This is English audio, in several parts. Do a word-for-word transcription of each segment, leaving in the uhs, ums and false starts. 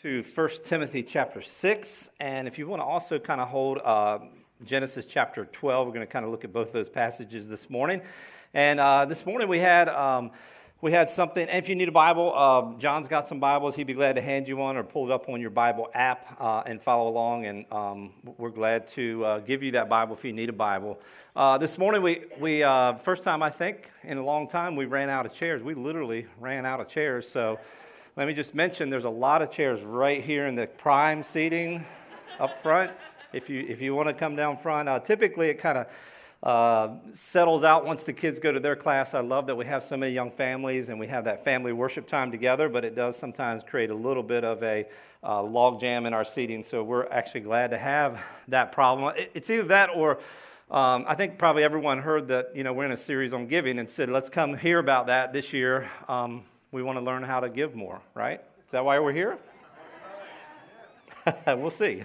to First Timothy chapter six, and if you want to also kind of hold uh, Genesis chapter twelve, we're going to kind of look at both those passages this morning. And uh, this morning we had um, we had something, and if you need a Bible, uh, John's got some Bibles. He'd be glad to hand you one or pull it up on your Bible app uh, and follow along, and um, we're glad to uh, give you that Bible if you need a Bible. Uh, this morning, we, we uh, first time I think in a long time, we ran out of chairs. We literally ran out of chairs, so let me just mention, there's a lot of chairs right here in the prime seating up front. If you if you want to come down front, uh, typically it kind of uh, settles out once the kids go to their class. I love that we have so many young families and we have that family worship time together, but it does sometimes create a little bit of a uh, log jam in our seating, so we're actually glad to have that problem. It, it's either that or um, I think probably everyone heard that, you know, we're in a series on giving and said, let's come hear about that this year. Um, We want to learn how to give more, right? Is that why we're here? We'll see.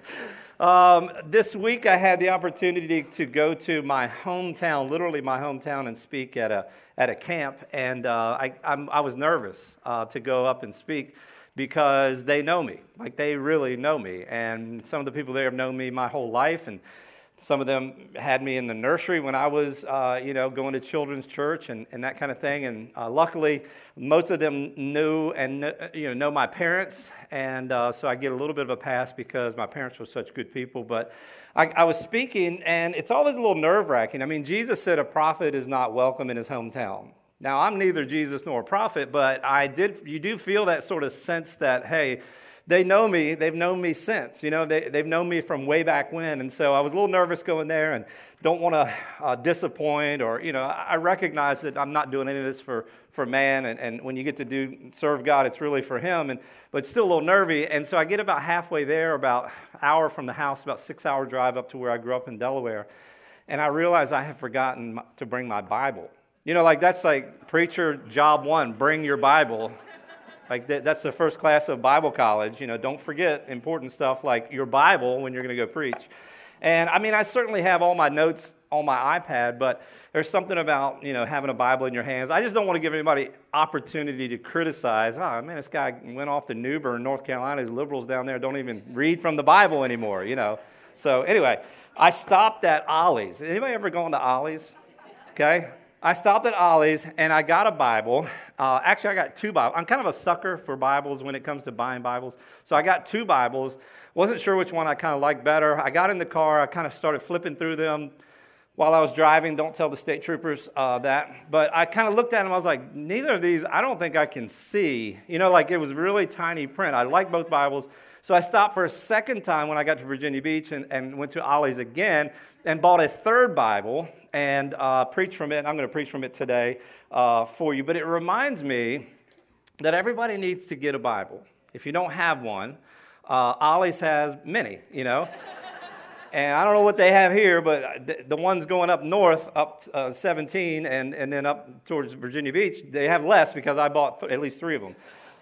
um, this week I had the opportunity to go to my hometown, literally my hometown, and speak at a at a camp. And uh, I I'm, I was nervous uh, to go up and speak because they know me, like they really know me. And some of the people there have known me my whole life, and some of them had me in the nursery when I was, uh, you know, going to children's church and, and that kind of thing. And uh, luckily, most of them knew and you know know my parents, and uh, so I get a little bit of a pass because my parents were such good people. But I, I was speaking, and it's always a little nerve-wracking. I mean, Jesus said a prophet is not welcome in his hometown. Now, I'm neither Jesus nor a prophet, but I did. You do feel that sort of sense that, hey, they know me, they've known me since, you know, they, they've known me from way back when, and so I was a little nervous going there and don't want to uh, disappoint or, you know, I recognize that I'm not doing any of this for, for man, and, and when you get to do serve God, it's really for him, and but it's still a little nervy, and so I get about halfway there, about an hour from the house, about six-hour drive up to where I grew up in Delaware, and I realize I have forgotten to bring my Bible. You know, like that's like preacher job one, bring your Bible. Like that, that's the first class of Bible college. You know, don't forget important stuff like your Bible when you're going to go preach. And I mean, I certainly have all my notes on my iPad, but there's something about, you know, having a Bible in your hands. I just don't want to give anybody opportunity to criticize. Oh, man, this guy went off to New Bern, North Carolina. These liberals down there don't even read from the Bible anymore, you know. So anyway, I stopped at Ollie's. Anybody ever gone to Ollie's? Okay. I stopped at Ollie's, and I got a Bible. Uh, actually, I got two Bibles. I'm kind of a sucker for Bibles when it comes to buying Bibles. So I got two Bibles. Wasn't sure which one I kind of liked better. I got in the car. I kind of started flipping through them while I was driving. Don't tell the state troopers uh, that. But I kind of looked at them. I was like, neither of these, I don't think I can see. You know, like it was really tiny print. I like both Bibles. So I stopped for a second time when I got to Virginia Beach and, and went to Ollie's again and bought a third Bible and uh, preach from it. I'm going to preach from it today uh, for you. But it reminds me that everybody needs to get a Bible. If you don't have one, uh, Ollie's has many, you know. And I don't know what they have here, but the, the ones going up north, up uh, seventeen, and, and then up towards Virginia Beach, they have less because I bought th- at least three of them.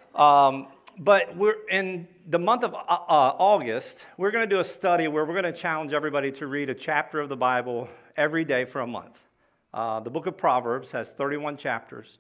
Um, but we're in the month of uh, uh, August, we're going to do a study where we're going to challenge everybody to read a chapter of the Bible every day for a month. Uh, the book of Proverbs has thirty-one chapters,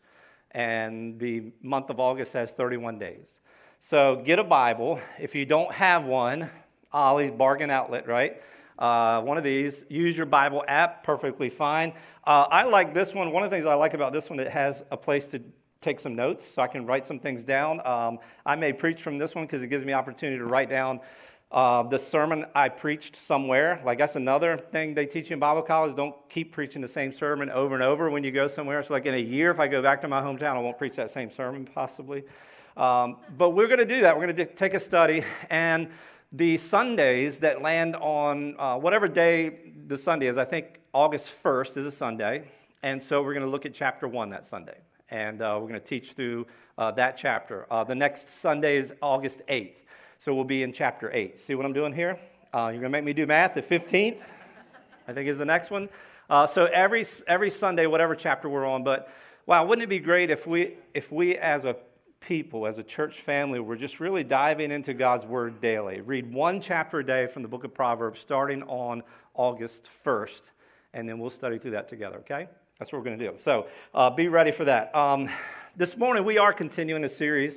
and the month of August has thirty-one days. So get a Bible. If you don't have one, Ollie's Bargain Outlet, right? Uh, one of these. Use your Bible app, perfectly fine. Uh, I like this one. One of the things I like about this one, it has a place to take some notes so I can write some things down. Um, I may preach from this one because it gives me opportunity to write down uh, the sermon I preached somewhere. Like that's another thing they teach you in Bible college. Don't keep preaching the same sermon over and over when you go somewhere. So like in a year, if I go back to my hometown, I won't preach that same sermon possibly. Um, but we're going to do that. We're going to take a study, and the Sundays that land on uh, whatever day the Sunday is, I think August first is a Sunday, and so we're going to look at chapter one that Sunday, and uh, we're going to teach through uh, that chapter. Uh, the next Sunday is August eighth, so we'll be in chapter eight. See what I'm doing here? Uh, you're going to make me do math. The fifteenth, I think, is the next one. Uh, so every every Sunday, whatever chapter we're on, but wow, wouldn't it be great if we if we as a people, as a church family, we're just really diving into God's Word daily. Read one chapter a day from the book of Proverbs starting on August first, and then we'll study through that together, okay? That's what we're going to do. So uh, be ready for that. Um, this morning we are continuing a series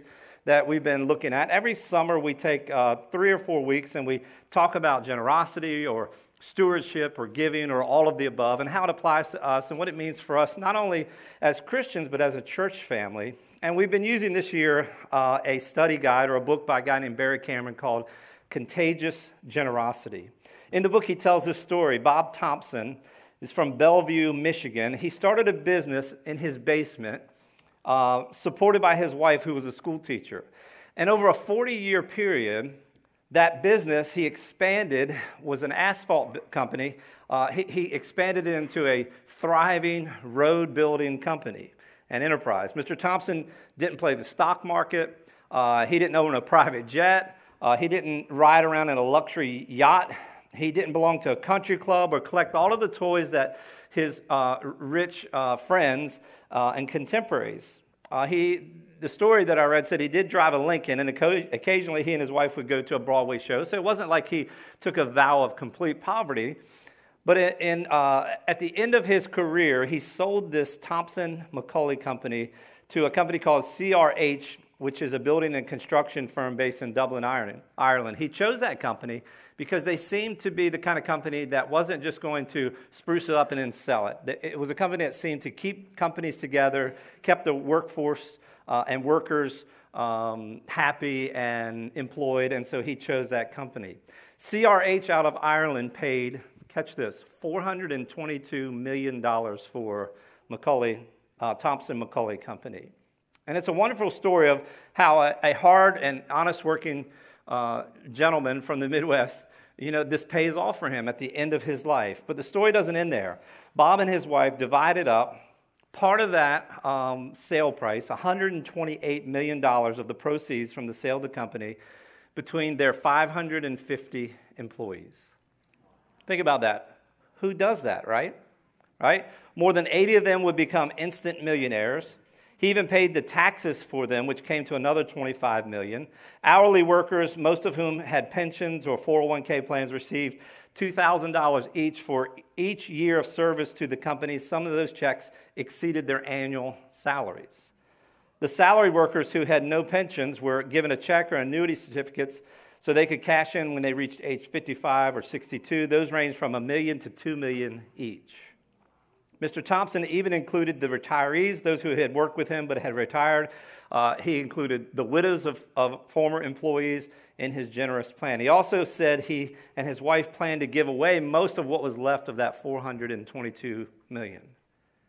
that we've been looking at. Every summer we take uh, three or four weeks and we talk about generosity or stewardship or giving or all of the above and how it applies to us and what it means for us, not only as Christians, but as a church family. And we've been using this year uh, a study guide or a book by a guy named Barry Cameron called Contagious Generosity. In the book, he tells this story. Bob Thompson is from Bellevue, Michigan. He started a business in his basement, uh, supported by his wife, who was a school teacher. And over a forty-year period, that business he expanded was an asphalt company. Uh, he, he expanded it into a thriving road building company, an enterprise. Mister Thompson didn't play the stock market. Uh, he didn't own a private jet. Uh, he didn't ride around in a luxury yacht. He didn't belong to a country club or collect all of the toys that his uh, rich uh, friends uh, and contemporaries. Uh, he, the story that I read said he did drive a Lincoln, and occasionally he and his wife would go to a Broadway show. So it wasn't like he took a vow of complete poverty. But in, uh, at the end of his career, he sold this Thompson McCulley company to a company called C R H, which is a building and construction firm based in Dublin, Ireland. He chose that company because they seemed to be the kind of company that wasn't just going to spruce it up and then sell it. It was a company that seemed to keep companies together, kept the workforce uh, and workers um, happy and employed, and so he chose that company. C R H out of Ireland paid, catch this, four hundred twenty-two million dollars for McCulley, uh, Thompson McCulley Company. And it's a wonderful story of how a, a hard and honest working uh, gentleman from the Midwest, you know, this pays off for him at the end of his life. But the story doesn't end there. Bob and his wife divided up part of that um, sale price, one hundred twenty-eight million dollars of the proceeds from the sale of the company, between their five hundred fifty employees. Think about that. Who does that, right? Right? More than eighty of them would become instant millionaires. He even paid the taxes for them, which came to another twenty-five million dollars. Hourly workers, most of whom had pensions or four oh one k plans, received two thousand dollars each for each year of service to the company. Some of those checks exceeded their annual salaries. The salary workers who had no pensions were given a check or annuity certificates so they could cash in when they reached age fifty-five or sixty-two. Those ranged from a million to two million each. Mister Thompson even included the retirees, those who had worked with him but had retired. Uh, he included the widows of, of former employees in his generous plan. He also said he and his wife planned to give away most of what was left of that four hundred twenty-two million dollars.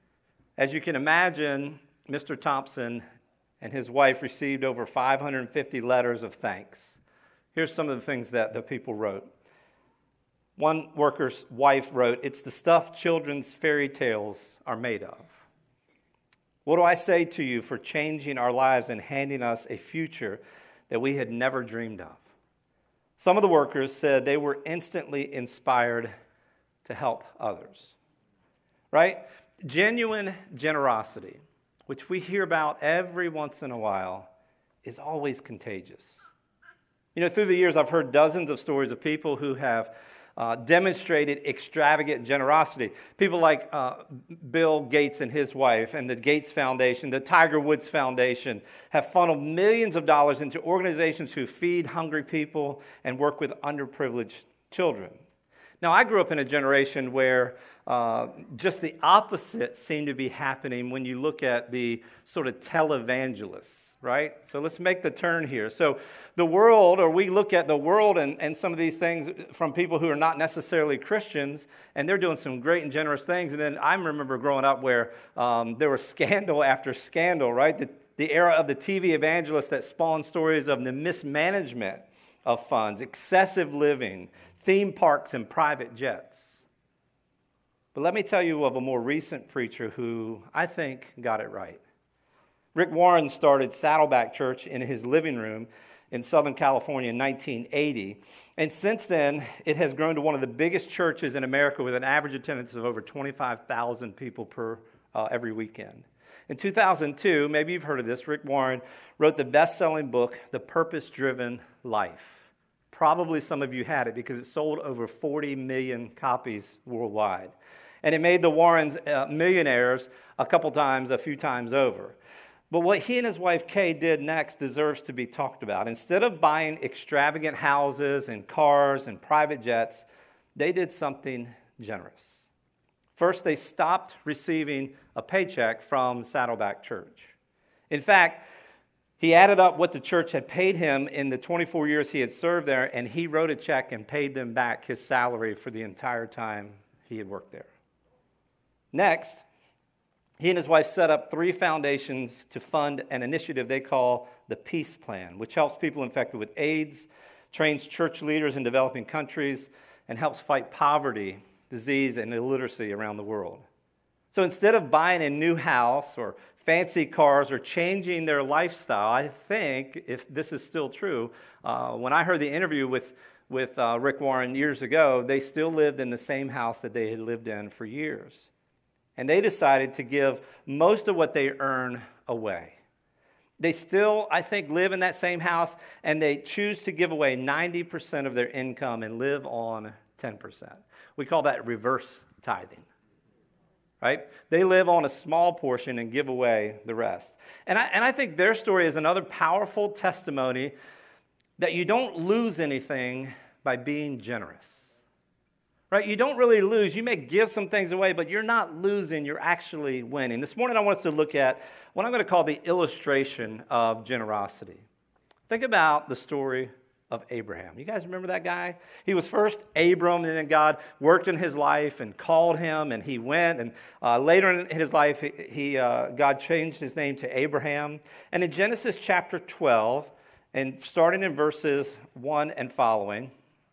As you can imagine, Mister Thompson and his wife received over five hundred fifty letters of thanks. Here's some of the things that the people wrote. One worker's wife wrote, "It's the stuff children's fairy tales are made of. What do I say to you for changing our lives and handing us a future that we had never dreamed of?" Some of the workers said they were instantly inspired to help others. Right? Genuine generosity, which we hear about every once in a while, is always contagious. You know, through the years, I've heard dozens of stories of people who have Uh, demonstrated extravagant generosity. People like uh, Bill Gates and his wife and the Gates Foundation, the Tiger Woods Foundation, have funneled millions of dollars into organizations who feed hungry people and work with underprivileged children. Now, I grew up in a generation where uh, just the opposite seemed to be happening when you look at the sort of televangelists, right? So let's make the turn here. So the world, or we look at the world and, and some of these things from people who are not necessarily Christians, and they're doing some great and generous things. And then I remember growing up where um, there was scandal after scandal, right? The, the era of the T V evangelists that spawned stories of the mismanagement of funds, excessive living, theme parks, and private jets. But let me tell you of a more recent preacher who I think got it right. Rick Warren started Saddleback Church in his living room in Southern California in nineteen eighty. And since then, it has grown to one of the biggest churches in America with an average attendance of over twenty-five thousand people per uh, every weekend. In two thousand two, maybe you've heard of this, Rick Warren wrote the best-selling book, The Purpose-Driven Life. Probably some of you had it because it sold over forty million copies worldwide. And it made the Warrens uh, millionaires a couple times, a few times over. But what he and his wife Kay did next deserves to be talked about. Instead of buying extravagant houses and cars and private jets, they did something generous. First, they stopped receiving a paycheck from Saddleback Church. In fact, he added up what the church had paid him in the twenty-four years he had served there, and he wrote a check and paid them back his salary for the entire time he had worked there. Next, he and his wife set up three foundations to fund an initiative they call the Peace Plan, which helps people infected with AIDS, trains church leaders in developing countries, and helps fight poverty, disease, and illiteracy around the world. So instead of buying a new house or fancy cars or changing their lifestyle, I think, if this is still true, uh, when I heard the interview with, with uh, Rick Warren years ago, they still lived in the same house that they had lived in for years. And they decided to give most of what they earn away. They still, I think, live in that same house, and they choose to give away ninety percent of their income and live on ten percent. We call that reverse tithing, right? They live on a small portion and give away the rest. And I, and I think their story is another powerful testimony that you don't lose anything by being generous. Right? You don't really lose. You may give some things away, but you're not losing. You're actually winning. This morning I want us to look at what I'm going to call the illustration of generosity. Think about the story of Abraham. You guys remember that guy? He was first Abram, and then God worked in his life and called him, and he went. And uh, later in his life, he, he uh, God changed his name to Abraham. And in Genesis chapter twelve, and starting in verses one and following,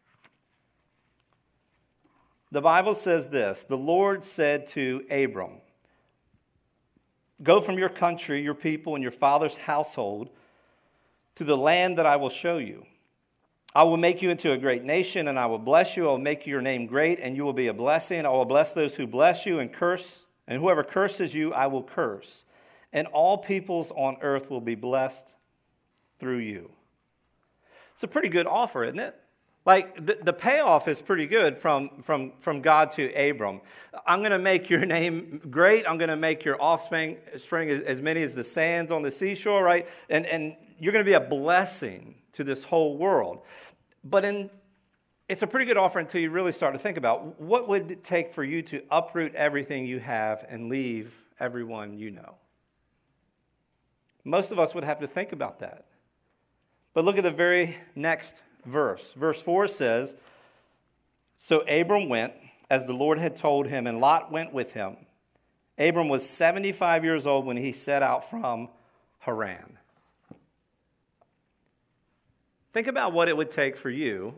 the Bible says this: the Lord said to Abram, "Go from your country, your people, and your father's household to the land that I will show you. I will make you into a great nation, and I will bless you. I will make your name great, and you will be a blessing. I will bless those who bless you, and curse, and whoever curses you, I will curse. And all peoples on earth will be blessed through you." It's a pretty good offer, isn't it? Like, the, the payoff is pretty good from, from, from God to Abram. I'm going to make your name great. I'm going to make your offspring spring as, as many as the sands on the seashore, right? And, and you're going to be a blessing to this whole world. But in, it's a pretty good offer until you really start to think about what would it take for you to uproot everything you have and leave everyone you know. Most of us would have to think about that. But look at the very next verse. Verse four says, "So Abram went as the Lord had told him, and Lot went with him. Abram was seventy-five years old when he set out from Haran." Think about what it would take for you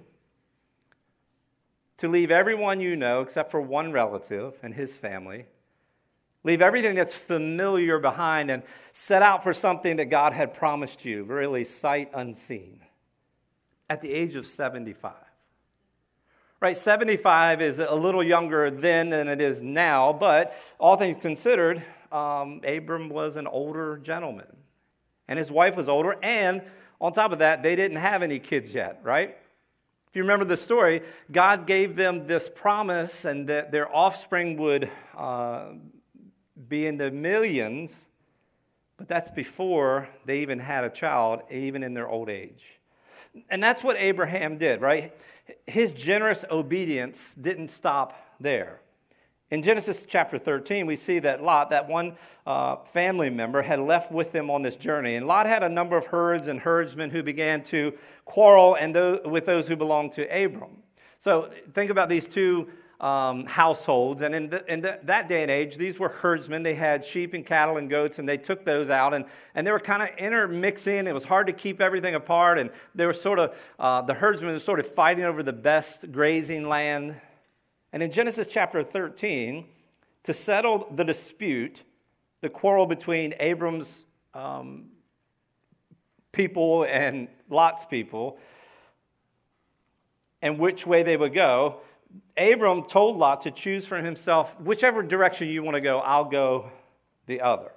to leave everyone you know, except for one relative and his family, leave everything that's familiar behind and set out for something that God had promised you, really sight unseen, at the age of seventy-five. Right, seventy-five is a little younger then than it is now, but all things considered, um, Abram was an older gentleman, and his wife was older, and on top of that, they didn't have any kids yet, right? If you remember the story, God gave them this promise and that their offspring would uh, be in the millions, but that's before they even had a child, even in their old age. And that's what Abraham did, right? His generous obedience didn't stop there. In Genesis chapter thirteen, we see that Lot, that one uh, family member, had left with them on this journey. And Lot had a number of herds and herdsmen who began to quarrel and those, with those who belonged to Abram. So think about these two um, households. And in, the, in the, that day and age, these were herdsmen. They had sheep and cattle and goats, and they took those out. And, and they were kind of intermixing. It was hard to keep everything apart. And they were sort of, uh, the herdsmen were sort of fighting over the best grazing land. And in Genesis chapter thirteen, to settle the dispute, the quarrel between Abram's um, people and Lot's people, and which way they would go, Abram told Lot to choose for himself, whichever direction you want to go, I'll go the other.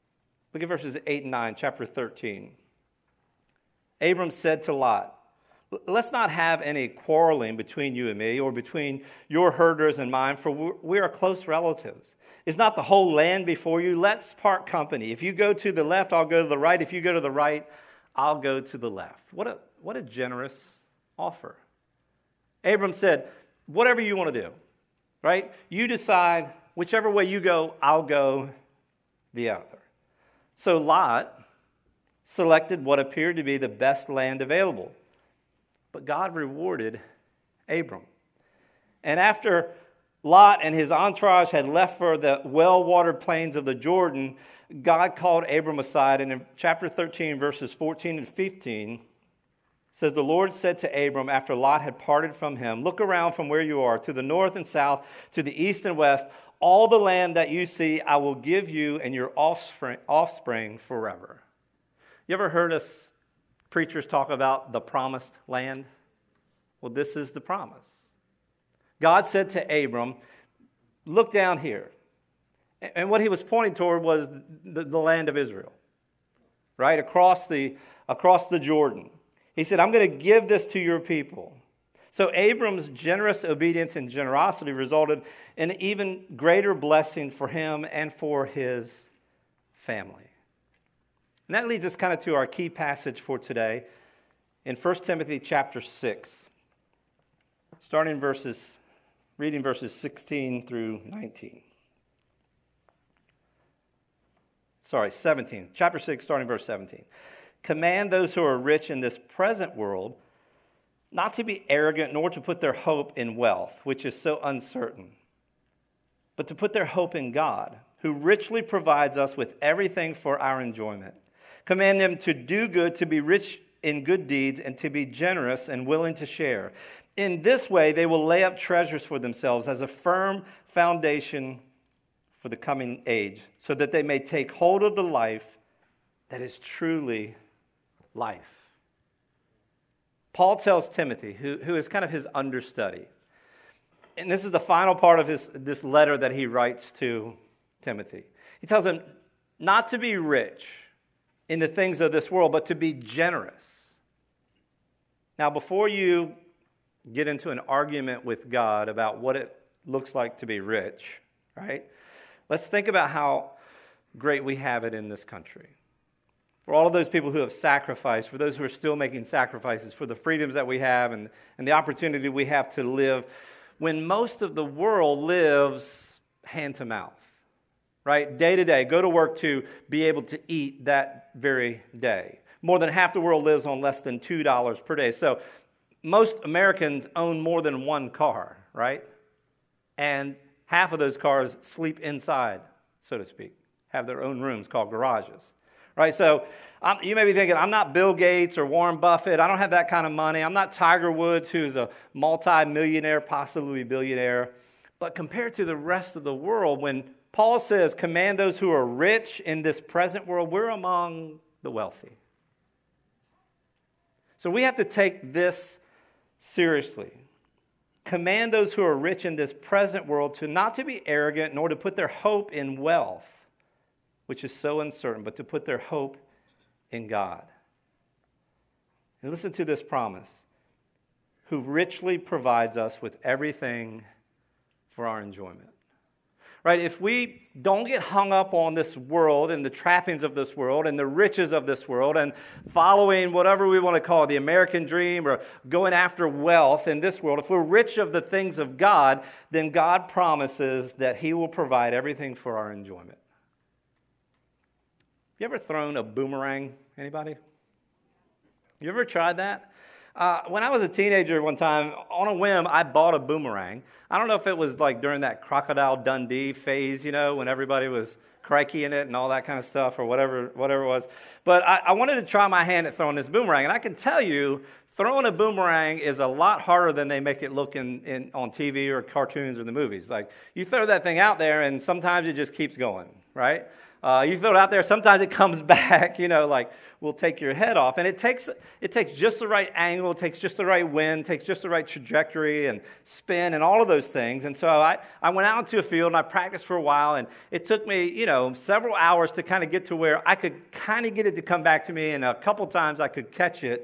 Look at verses eight and nine, chapter thirteen. Abram said to Lot, Let's not have any quarreling between you and me or between your herders and mine, for we are close relatives. Is not the whole land before you? Let's part company. If you go to the left, I'll go to the right. If you go to the right, I'll go to the left. What a, what a generous offer. Abram said, whatever you want to do, right? You decide, whichever way you go, I'll go the other. So Lot selected what appeared to be the best land available. But God rewarded Abram. And after Lot and his entourage had left for the well-watered plains of the Jordan, God called Abram aside. And in chapter thirteen, verses fourteen and fifteen, says, the Lord said to Abram after Lot had parted from him, look around from where you are, to the north and south, to the east and west. All the land that you see, I will give you and your offspring, offspring forever. You ever heard us preachers talk about the promised land? Well, this is the promise. God said to Abram, look down here. And what he was pointing toward was the, the land of Israel, right? Across the, across the Jordan. He said, I'm going to give this to your people. So Abram's generous obedience and generosity resulted in an even greater blessing for him and for his family. And that leads us kind of to our key passage for today in First Timothy chapter six, starting verses, reading verses sixteen through nineteen. Sorry, seventeen. Chapter six, starting verse seventeen. Command those who are rich in this present world not to be arrogant, nor to put their hope in wealth, which is so uncertain, but to put their hope in God, who richly provides us with everything for our enjoyment. Command them to do good, to be rich in good deeds, and to be generous and willing to share. In this way, they will lay up treasures for themselves as a firm foundation for the coming age, so that they may take hold of the life that is truly life. Paul tells Timothy, who, who is kind of his understudy, and this is the final part of his, this letter that he writes to Timothy. He tells him not to be rich in the things of this world, but to be generous. Now, before you get into an argument with God about what it looks like to be rich, right? Let's think about how great we have it in this country. For all of those people who have sacrificed, for those who are still making sacrifices, for the freedoms that we have and, and the opportunity we have to live, when most of the world lives hand to mouth. Right? Day to day, go to work to be able to eat that very day. More than half the world lives on less than two dollars per day. So most Americans own more than one car, right? And half of those cars sleep inside, so to speak, have their own rooms called garages. Right? So um, you may be thinking, I'm not Bill Gates or Warren Buffett. I don't have that kind of money. I'm not Tiger Woods, who's a multi-millionaire, possibly billionaire. But compared to the rest of the world, when Paul says, command those who are rich in this present world, we're among the wealthy. So we have to take this seriously. Command those who are rich in this present world to not to be arrogant, nor to put their hope in wealth, which is so uncertain, but to put their hope in God. And listen to this promise, who richly provides us with everything for our enjoyment. Right? If we don't get hung up on this world and the trappings of this world and the riches of this world and following whatever we want to call it, the American dream or going after wealth in this world, if we're rich of the things of God, then God promises that He will provide everything for our enjoyment. You ever thrown a boomerang? Anybody? You ever tried that? Uh, when I was a teenager one time, on a whim, I bought a boomerang. I don't know if it was like during that Crocodile Dundee phase, you know, when everybody was crikey in it and all that kind of stuff or whatever whatever it was. But I, I wanted to try my hand at throwing this boomerang. And I can tell you, throwing a boomerang is a lot harder than they make it look in, in on T V or cartoons or the movies. Like, you throw that thing out there and sometimes it just keeps going, right? Uh, you throw it out there, sometimes it comes back, you know, like, will take your head off. And it takes it takes just the right angle, it takes just the right wind, takes just the right trajectory and spin and all of those things. And so I, I went out into a field and I practiced for a while, and it took me, you know, several hours to kind of get to where I could kind of get it to come back to me, and a couple times I could catch it.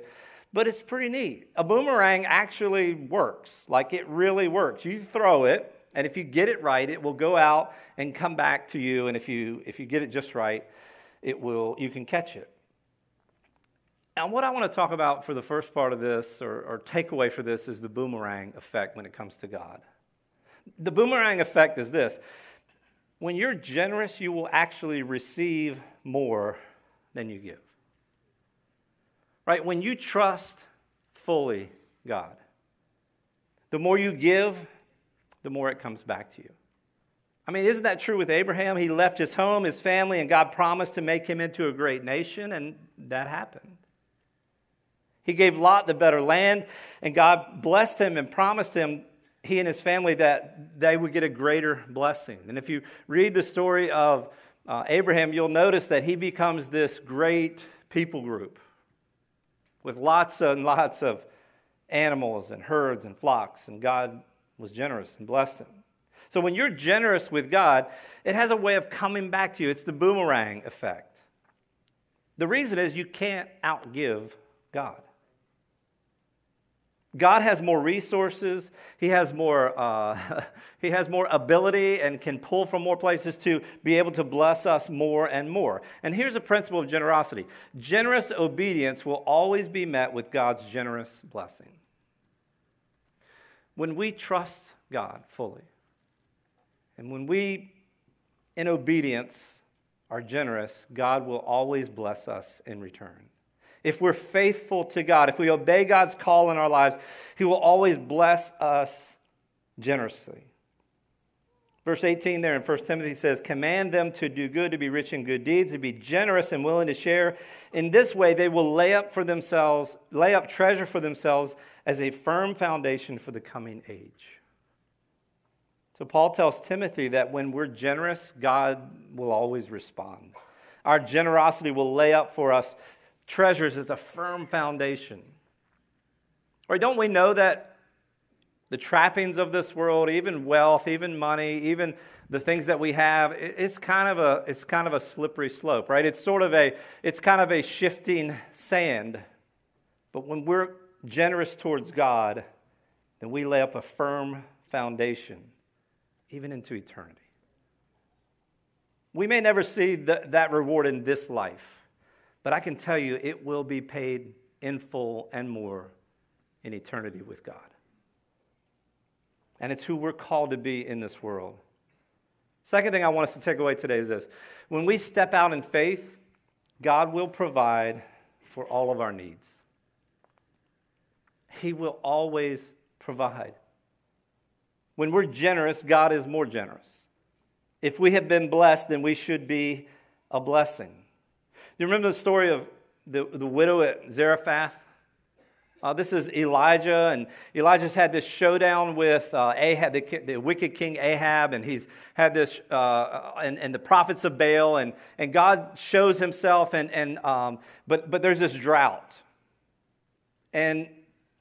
But it's pretty neat. A boomerang actually works. Like, it really works. You throw it, and if you get it right, it will go out and come back to you. And if you if you get it just right, it will. You can catch it. And what I want to talk about for the first part of this, or, or takeaway for this, is the boomerang effect when it comes to God. The boomerang effect is this. When you're generous, you will actually receive more than you give. Right? When you trust fully God, the more you give, the more it comes back to you. I mean, isn't that true with Abraham? He left his home, his family, and God promised to make him into a great nation, and that happened. He gave Lot the better land, and God blessed him and promised him, he and his family, that they would get a greater blessing. And if you read the story of uh, Abraham, you'll notice that he becomes this great people group with lots and lots of animals and herds and flocks, and God was generous and blessed him. So when you're generous with God, it has a way of coming back to you. It's the boomerang effect. The reason is you can't outgive God. God has more resources. He has more, uh, he has more ability and can pull from more places to be able to bless us more and more. And here's a principle of generosity. Generous obedience will always be met with God's generous blessing. When we trust God fully, and when we, in obedience, are generous, God will always bless us in return. If we're faithful to God, if we obey God's call in our lives, He will always bless us generously. Verse eighteen there in First Timothy says, command them to do good, to be rich in good deeds, to be generous and willing to share. In this way, they will lay up for themselves, lay up treasure for themselves as a firm foundation for the coming age. So Paul tells Timothy that when we're generous, God will always respond. Our generosity will lay up for us treasures as a firm foundation. Or don't we know that the trappings of this world, even wealth, even money, even the things that we have, it's kind of a it's kind of a slippery slope, right? It's sort of a it's kind of a shifting sand. But when we're generous towards God, then we lay up a firm foundation, even into eternity. We may never see the, that reward in this life. But I can tell you it will be paid in full and more in eternity with God. And it's who we're called to be in this world. Second thing I want us to take away today is this. When we step out in faith, God will provide for all of our needs. He will always provide. When we're generous, God is more generous. If we have been blessed, then we should be a blessing. Do you remember the story of the, the widow at Zarephath? Uh, this is Elijah, and Elijah's had this showdown with uh, Ahab, the, the wicked king Ahab, and he's had this, uh, and, and the prophets of Baal, and, and God shows himself, and, and um, but, but there's this drought. And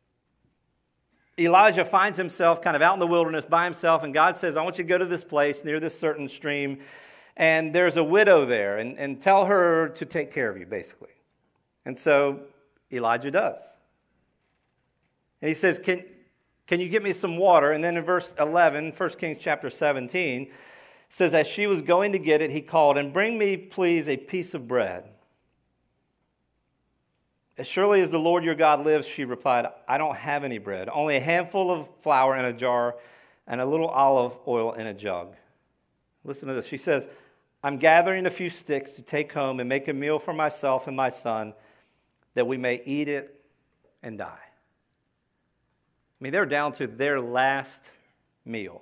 Elijah finds himself kind of out in the wilderness by himself, and God says, I want you to go to this place near this certain stream, and there's a widow there, and, and tell her to take care of you, basically. And so Elijah does. And he says, can, can you get me some water? And then in verse eleven, First Kings chapter seventeen, says, as she was going to get it, he called, and bring me, please, a piece of bread. As surely as the Lord your God lives, she replied, I don't have any bread, only a handful of flour in a jar and a little olive oil in a jug. Listen to this. She says, I'm gathering a few sticks to take home and make a meal for myself and my son that we may eat it and die. I mean, they're down to their last meal.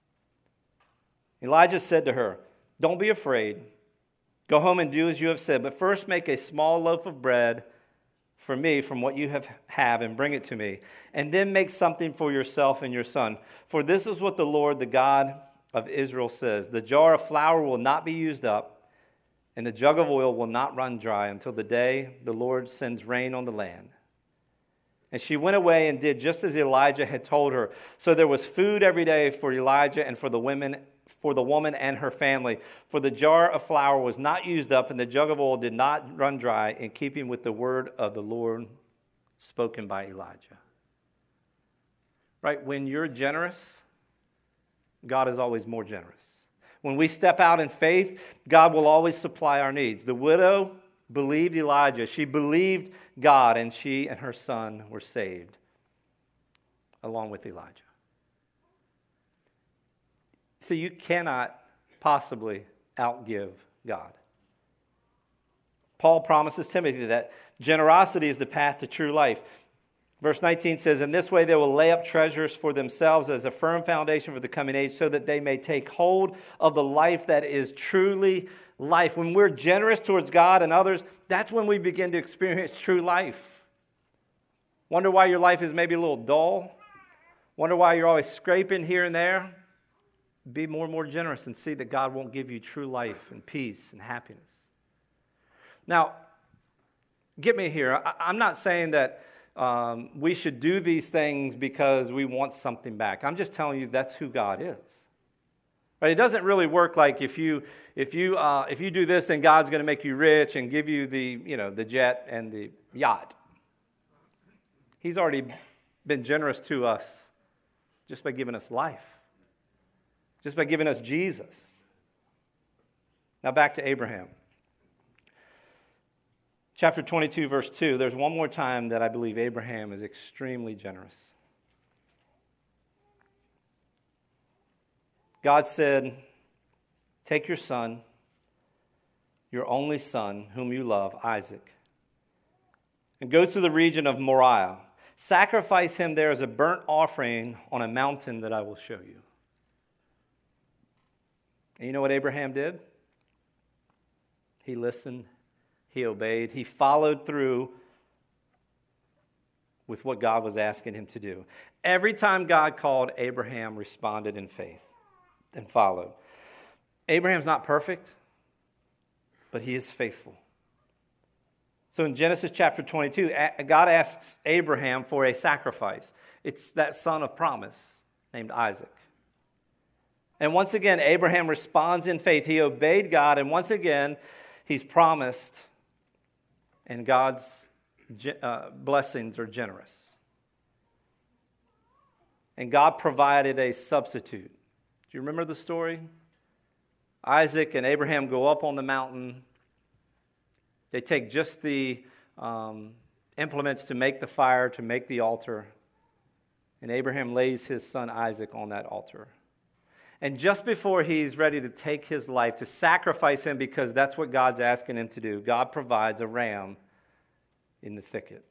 Elijah said to her, don't be afraid. Go home and do as you have said, but first make a small loaf of bread for me from what you have, have and bring it to me. And then make something for yourself and your son. For this is what the Lord, the God of Israel says, the jar of flour will not be used up, and the jug of oil will not run dry until the day the Lord sends rain on the land. And she went away and did just as Elijah had told her. So there was food every day for Elijah and for the women, for the woman and her family. For the jar of flour was not used up, and the jug of oil did not run dry, in keeping with the word of the Lord spoken by Elijah. Right? When you're generous, God is always more generous. When we step out in faith, God will always supply our needs. The widow believed Elijah. She believed God, and she and her son were saved along with Elijah. So you cannot possibly outgive God. Paul promises Timothy that generosity is the path to true life. Verse nineteen says, "In this way they will lay up treasures for themselves as a firm foundation for the coming age, so that they may take hold of the life that is truly life." When we're generous towards God and others, that's when we begin to experience true life. Wonder why your life is maybe a little dull? Wonder why you're always scraping here and there? Be more and more generous and see that God won't give you true life and peace and happiness. Now, get me here. I, I'm not saying that um, we should do these things because we want something back. I'm just telling you that's who God is. Right? It doesn't really work like if you if you uh, if you do this, then God's going to make you rich and give you the you know the jet and the yacht. He's already been generous to us just by giving us life, just by giving us Jesus. Now back to Abraham. Chapter twenty-two, verse two, there's one more time that I believe Abraham is extremely generous. God said, "Take your son, your only son, whom you love, Isaac, and go to the region of Moriah. Sacrifice him there as a burnt offering on a mountain that I will show you." And you know what Abraham did? He listened. He obeyed. He followed through with what God was asking him to do. Every time God called, Abraham responded in faith and followed. Abraham's not perfect, but he is faithful. So in Genesis chapter twenty-two, God asks Abraham for a sacrifice. It's that son of promise named Isaac. And once again, Abraham responds in faith. He obeyed God, and once again, he's promised, and God's uh, blessings are generous. And God provided a substitute. Do you remember the story? Isaac and Abraham go up on the mountain. They take just the um, implements to make the fire, to make the altar. And Abraham lays his son Isaac on that altar. And just before he's ready to take his life, to sacrifice him because that's what God's asking him to do, God provides a ram in the thicket.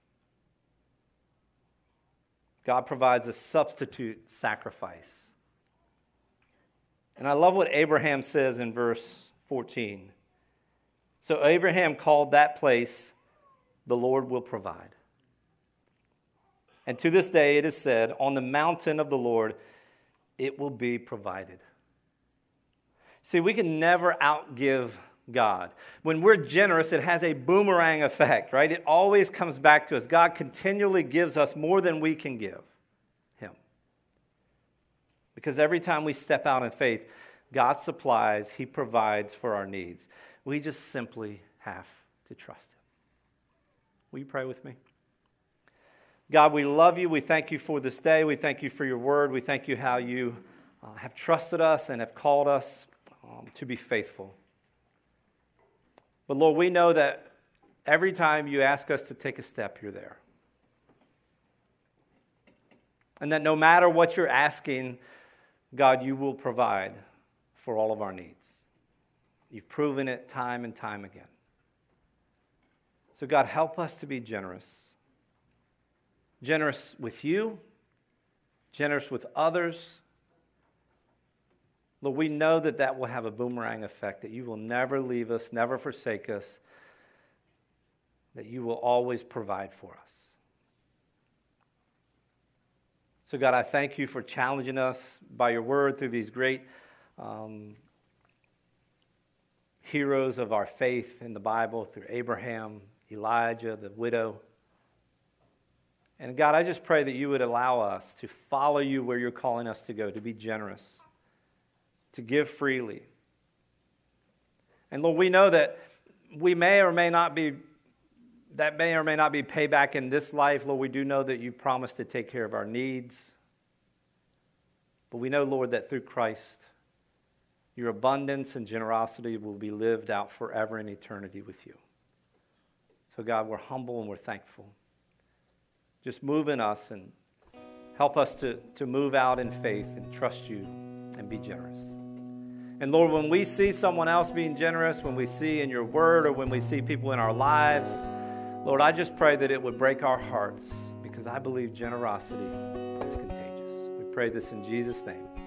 God provides a substitute sacrifice. And I love what Abraham says in verse fourteen. "So Abraham called that place, 'The Lord will provide.' And to this day it is said, 'On the mountain of the Lord it will be provided.'" See, we can never outgive God. When we're generous, it has a boomerang effect, right? It always comes back to us. God continually gives us more than we can give him. Because every time we step out in faith, God supplies, he provides for our needs. We just simply have to trust him. Will you pray with me? God, we love you. We thank you for this day. We thank you for your word. We thank you how you uh, have trusted us and have called us um, to be faithful. But Lord, we know that every time you ask us to take a step, you're there. And that no matter what you're asking, God, you will provide for all of our needs. You've proven it time and time again. So God, help us to be generous. Generous with you, generous with others. Lord, we know that that will have a boomerang effect, that you will never leave us, never forsake us, that you will always provide for us. So God, I thank you for challenging us by your word through these great um, heroes of our faith in the Bible, through Abraham, Elijah, the widow. And God, I just pray that you would allow us to follow you where you're calling us to go, to be generous, to give freely. And Lord, we know that we may or may not be that may or may not be payback in this life. Lord, we do know that you promised to take care of our needs. But we know, Lord, that through Christ, your abundance and generosity will be lived out forever in eternity with you. So, God, we're humble and we're thankful. Just move in us and help us to, to move out in faith and trust you and be generous. And Lord, when we see someone else being generous, when we see in your word or when we see people in our lives, Lord, I just pray that it would break our hearts because I believe generosity is contagious. We pray this in Jesus' name.